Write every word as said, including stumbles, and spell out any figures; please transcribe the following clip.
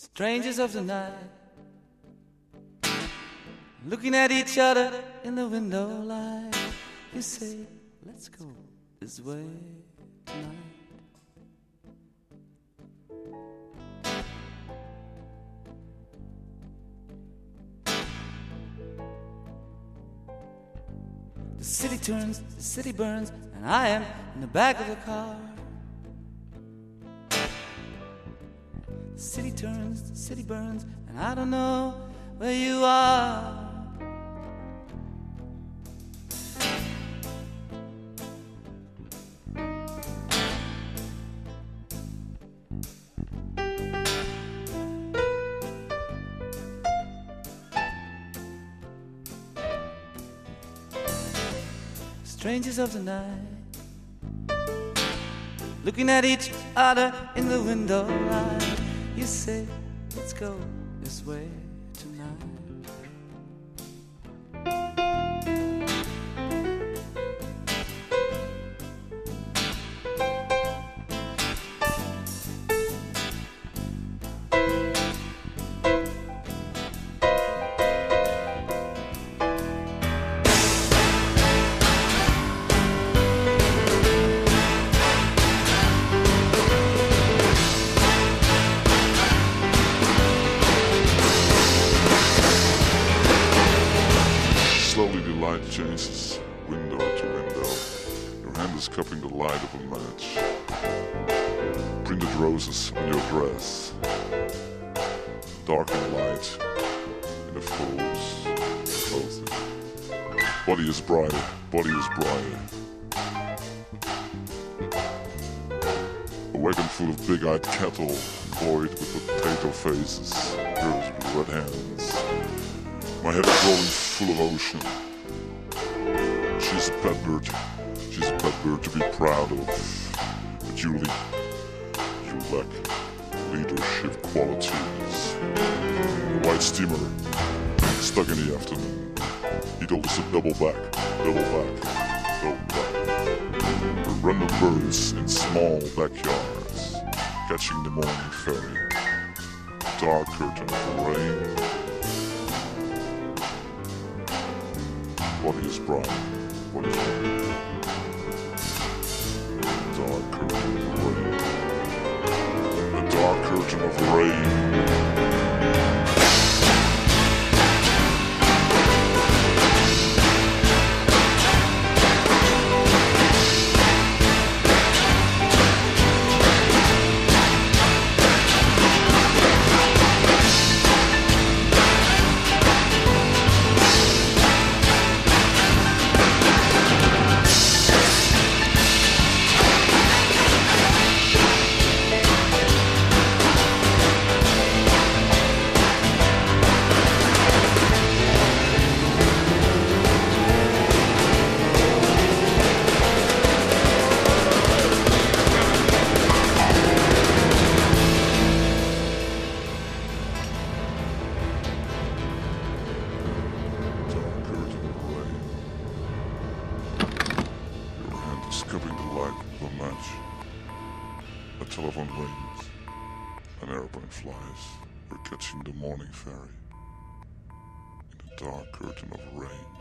Strangers of the night, looking at each other in the window light. You say, let's go this way tonight. The city turns, the city burns, and I am in the back of the car. The city turns, the city burns, and I don't know where you are. Strangers of the night, looking at each other in the window light. You say, let's go this way tonight. Slowly the light changes, window to window. Your hand is cupping the light of a match. Printed roses on your dress. Dark and light in the fool's clothing. Body is brighter, body is brighter. A wagon full of big-eyed cattle, void with potato faces, girls with red hands. My head is rolling full of ocean. She's a pet bird. She's a pet bird to be proud of. But Julie, you lack leadership qualities. The white steamer, stuck in the afternoon. He told us to double back, double back, double back. The random birds in small backyards, catching the morning ferry. Dark curtain of rain. Body is bright, body is bright. Dark curtain of rain. A dark curtain of rain. Cupping the light of a match. A telephone rings. An airplane flies. We're catching the morning ferry. In the dark curtain of rain.